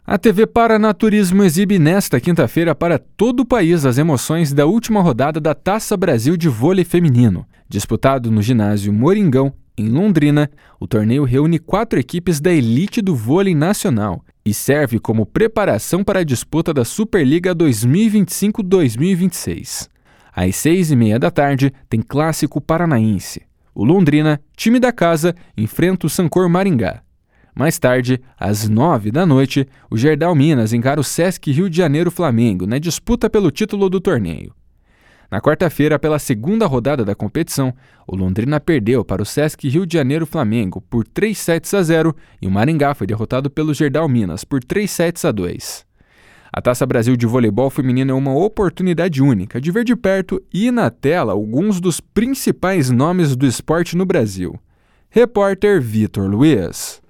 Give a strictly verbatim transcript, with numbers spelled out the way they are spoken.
A T V Paranaturismo exibe nesta quinta-feira para todo o país as emoções da última rodada da Taça Brasil de Vôlei Feminino. Disputado no ginásio Moringão, em Londrina, o torneio reúne quatro equipes da elite do vôlei nacional e serve como preparação para a disputa da Superliga dois mil e vinte e cinco dois mil e vinte e seis. Às seis e meia da tarde, tem Clássico Paranaense. O Londrina, time da casa, enfrenta o Sancor Maringá. Mais tarde, às nove da noite, o Gerdau Minas encara o Sesc Rio de Janeiro Flamengo na disputa pelo título do torneio. Na quarta-feira, pela segunda rodada da competição, o Londrina perdeu para o Sesc Rio de Janeiro Flamengo por três sets a zero e o Maringá foi derrotado pelo Gerdau Minas por três sets a dois. A Taça Brasil de Voleibol Feminino é uma oportunidade única de ver de perto e na tela alguns dos principais nomes do esporte no Brasil. Repórter Vitor Luiz.